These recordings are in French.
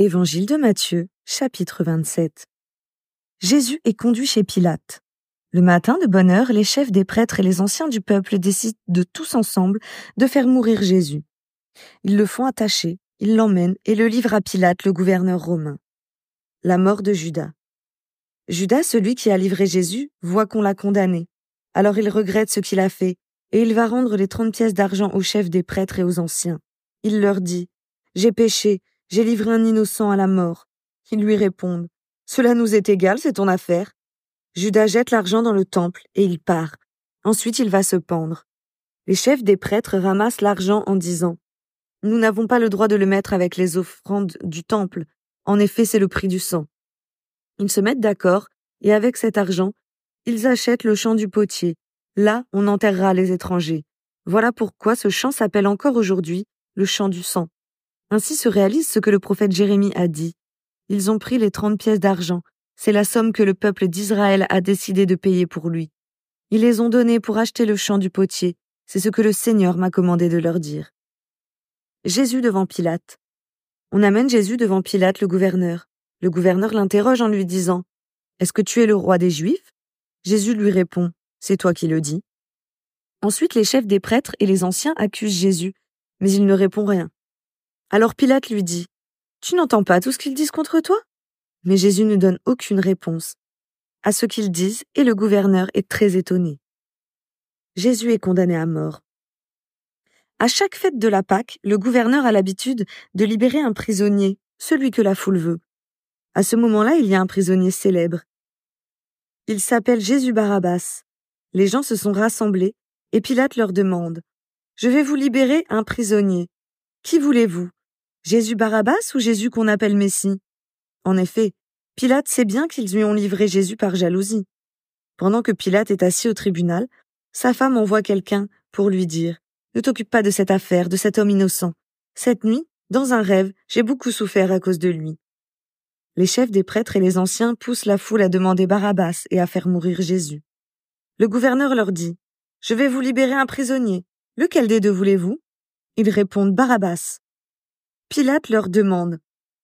Évangile de Matthieu, chapitre 27. Jésus est conduit chez Pilate. Le matin, de bonne heure, les chefs des prêtres et les anciens du peuple décident de tous ensemble de faire mourir Jésus. Ils le font attacher, ils l'emmènent et le livrent à Pilate, le gouverneur romain. La mort de Judas. Judas, celui qui a livré Jésus, voit qu'on l'a condamné. Alors il regrette ce qu'il a fait et il va rendre les 30 pièces d'argent aux chefs des prêtres et aux anciens. Il leur dit « J'ai péché, j'ai livré un innocent à la mort. » Ils lui répondent « Cela nous est égal, c'est ton affaire. » Judas jette l'argent dans le temple et il part. Ensuite, il va se pendre. Les chefs des prêtres ramassent l'argent en disant « Nous n'avons pas le droit de le mettre avec les offrandes du temple. En effet, c'est le prix du sang. » Ils se mettent d'accord et avec cet argent, ils achètent le champ du potier. Là, on enterrera les étrangers. Voilà pourquoi ce champ s'appelle encore aujourd'hui le champ du sang. Ainsi se réalise ce que le prophète Jérémie a dit. Ils ont pris les 30 pièces d'argent. C'est la somme que le peuple d'Israël a décidé de payer pour lui. Ils les ont donnés pour acheter le champ du potier. C'est ce que le Seigneur m'a commandé de leur dire. Jésus devant Pilate. On amène Jésus devant Pilate, le gouverneur. Le gouverneur l'interroge en lui disant « Est-ce que tu es le roi des Juifs ?» Jésus lui répond « C'est toi qui le dis. » Ensuite, les chefs des prêtres et les anciens accusent Jésus, mais il ne répond rien. Alors Pilate lui dit « Tu n'entends pas tout ce qu'ils disent contre toi ?» Mais Jésus ne donne aucune réponse à ce qu'ils disent et le gouverneur est très étonné. Jésus est condamné à mort. À chaque fête de la Pâque, le gouverneur a l'habitude de libérer un prisonnier, celui que la foule veut. À ce moment-là, il y a un prisonnier célèbre. Il s'appelle Jésus Barabbas. Les gens se sont rassemblés et Pilate leur demande « Je vais vous libérer un prisonnier. Qui voulez-vous ? Jésus Barabbas ou Jésus qu'on appelle Messie ?» En effet, Pilate sait bien qu'ils lui ont livré Jésus par jalousie. Pendant que Pilate est assis au tribunal, sa femme envoie quelqu'un pour lui dire « Ne t'occupe pas de cette affaire, de cet homme innocent. Cette nuit, dans un rêve, j'ai beaucoup souffert à cause de lui. » Les chefs des prêtres et les anciens poussent la foule à demander Barabbas et à faire mourir Jésus. Le gouverneur leur dit « Je vais vous libérer un prisonnier. Lequel des deux voulez-vous » Ils répondent « Barabbas ». Pilate leur demande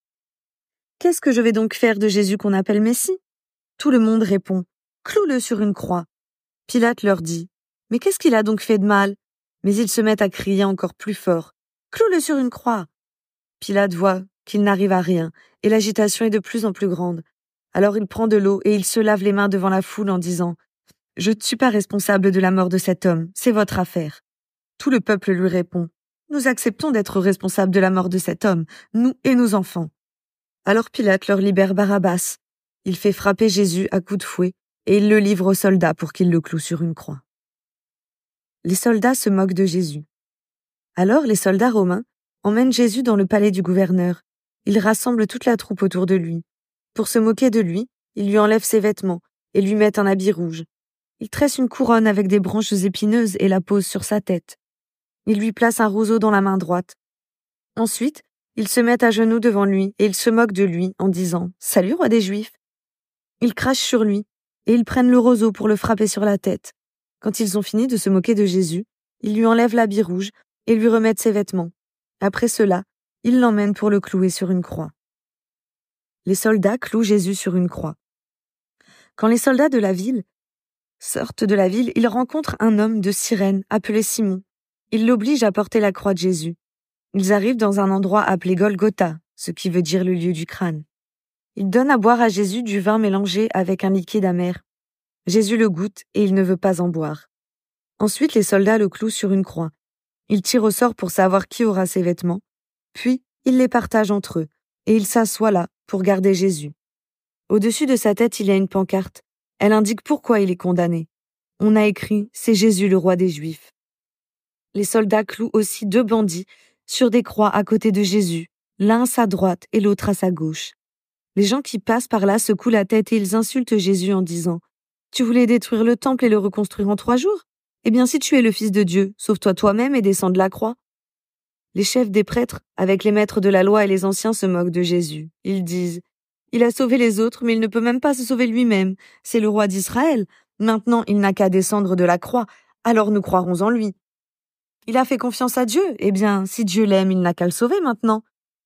« Qu'est-ce que je vais donc faire de Jésus qu'on appelle Messie ?» Tout le monde répond « Cloue-le sur une croix. » Pilate leur dit « Mais qu'est-ce qu'il a donc fait de mal ?» Mais ils se mettent à crier encore plus fort « Cloue-le sur une croix !» Pilate voit qu'il n'arrive à rien et l'agitation est de plus en plus grande. Alors il prend de l'eau et il se lave les mains devant la foule en disant « Je ne suis pas responsable de la mort de cet homme, c'est votre affaire. » Tout le peuple lui répond « Nous acceptons d'être responsables de la mort de cet homme, nous et nos enfants. » Alors Pilate leur libère Barabbas. Il fait frapper Jésus à coups de fouet et il le livre aux soldats pour qu'ils le clouent sur une croix. Les soldats se moquent de Jésus. Alors les soldats romains emmènent Jésus dans le palais du gouverneur. Ils rassemblent toute la troupe autour de lui. Pour se moquer de lui, ils lui enlèvent ses vêtements et lui mettent un habit rouge. Ils tressent une couronne avec des branches épineuses et la posent sur sa tête. Ils lui placent un roseau dans la main droite. Ensuite, ils se mettent à genoux devant lui et ils se moquent de lui en disant « Salut, roi des Juifs !» Ils crachent sur lui et ils prennent le roseau pour le frapper sur la tête. Quand ils ont fini de se moquer de Jésus, ils lui enlèvent l'habit rouge et lui remettent ses vêtements. Après cela, ils l'emmènent pour le clouer sur une croix. Les soldats clouent Jésus sur une croix. Quand les soldats de la ville sortent de la ville, ils rencontrent un homme de Cyrène appelé Simon. Ils l'obligent à porter la croix de Jésus. Ils arrivent dans un endroit appelé Golgotha, ce qui veut dire le lieu du crâne. Ils donnent à boire à Jésus du vin mélangé avec un liquide amer. Jésus le goûte et il ne veut pas en boire. Ensuite, les soldats le clouent sur une croix. Ils tirent au sort pour savoir qui aura ses vêtements. Puis, ils les partagent entre eux et ils s'assoient là pour garder Jésus. Au-dessus de sa tête, il y a une pancarte. Elle indique pourquoi il est condamné. On a écrit « C'est Jésus le roi des Juifs ». Les soldats clouent aussi 2 bandits sur des croix à côté de Jésus, l'un à sa droite et l'autre à sa gauche. Les gens qui passent par là secouent la tête et ils insultent Jésus en disant « Tu voulais détruire le temple et le reconstruire en 3 jours ? Eh bien, si tu es le Fils de Dieu, sauve-toi toi-même et descends de la croix. » Les chefs des prêtres, avec les maîtres de la loi et les anciens, se moquent de Jésus. Ils disent « Il a sauvé les autres, mais il ne peut même pas se sauver lui-même. C'est le roi d'Israël. Maintenant, il n'a qu'à descendre de la croix, alors nous croirons en lui. Il a fait confiance à Dieu. Eh bien, si Dieu l'aime, il n'a qu'à le sauver maintenant.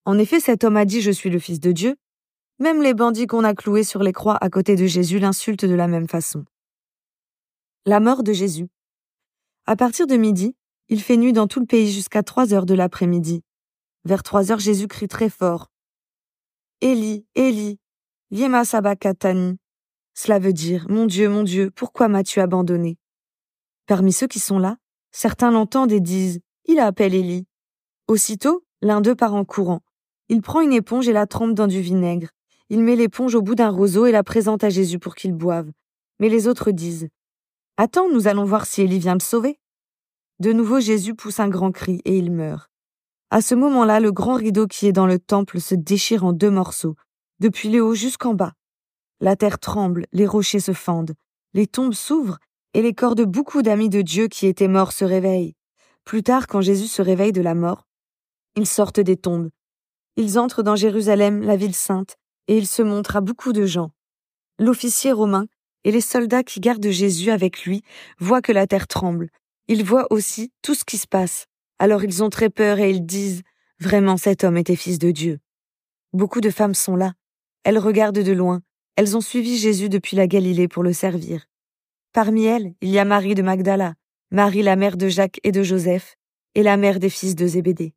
En effet, cet homme a dit « Je suis le Fils de Dieu ». Même les bandits qu'on a cloués sur les croix à côté de Jésus l'insultent de la même façon. La mort de Jésus. À partir de midi, il fait nuit dans tout le pays jusqu'à 3 heures de l'après-midi. Vers 3 heures, Jésus crie très fort « Élie, Élie, lema sabachthani ». Cela veut dire « Mon Dieu, pourquoi m'as-tu abandonné ?» Parmi ceux qui sont là, certains l'entendent et disent « Il appelle Élie ». Aussitôt, l'un d'eux part en courant. Il prend une éponge et la trempe dans du vinaigre. Il met l'éponge au bout d'un roseau et la présente à Jésus pour qu'il boive. Mais les autres disent « Attends, nous allons voir si Élie vient le sauver. » De nouveau, Jésus pousse un grand cri et il meurt. À ce moment-là, le grand rideau qui est dans le temple se déchire en 2 morceaux, depuis le haut jusqu'en bas. La terre tremble, les rochers se fendent, les tombes s'ouvrent et les corps de beaucoup d'amis de Dieu qui étaient morts se réveillent. Plus tard, quand Jésus se réveille de la mort, ils sortent des tombes. Ils entrent dans Jérusalem, la ville sainte, et ils se montrent à beaucoup de gens. L'officier romain et les soldats qui gardent Jésus avec lui voient que la terre tremble. Ils voient aussi tout ce qui se passe. Alors ils ont très peur et ils disent « Vraiment, cet homme était fils de Dieu ». Beaucoup de femmes sont là. Elles regardent de loin. Elles ont suivi Jésus depuis la Galilée pour le servir. Parmi elles, il y a Marie de Magdala, Marie la mère de Jacques et de Joseph, et la mère des fils de Zébédée.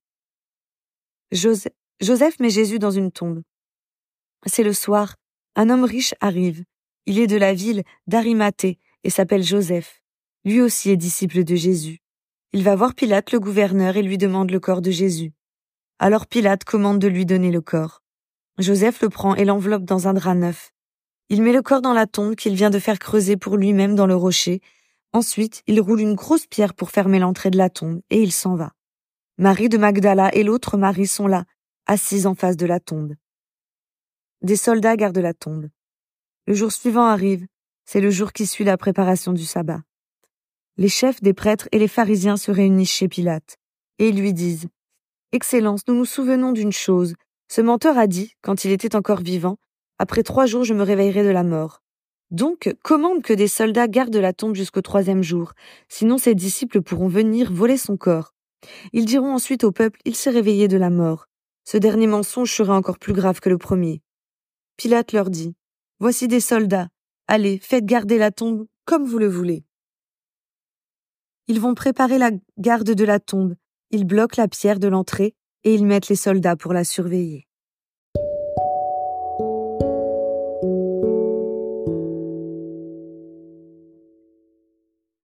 Joseph met Jésus dans une tombe. C'est le soir. Un homme riche arrive. Il est de la ville d'Arimathée et s'appelle Joseph. Lui aussi est disciple de Jésus. Il va voir Pilate, le gouverneur, et lui demande le corps de Jésus. Alors Pilate commande de lui donner le corps. Joseph le prend et l'enveloppe dans un drap neuf. Il met le corps dans la tombe qu'il vient de faire creuser pour lui-même dans le rocher. Ensuite, il roule une grosse pierre pour fermer l'entrée de la tombe et il s'en va. Marie de Magdala et l'autre Marie sont là, assises en face de la tombe. Des soldats gardent la tombe. Le jour suivant arrive, c'est le jour qui suit la préparation du sabbat. Les chefs des prêtres et les pharisiens se réunissent chez Pilate et ils lui disent « Excellence, nous nous souvenons d'une chose. Ce menteur a dit, quand il était encore vivant, « Après 3 jours, je me réveillerai de la mort. » Donc, commande que des soldats gardent la tombe jusqu'au 3e jour, sinon ses disciples pourront venir voler son corps. Ils diront ensuite au peuple, il s'est réveillé de la mort. Ce dernier mensonge serait encore plus grave que le premier. Pilate leur dit, voici des soldats, allez, faites garder la tombe comme vous le voulez. Ils vont préparer la garde de la tombe, ils bloquent la pierre de l'entrée et ils mettent les soldats pour la surveiller.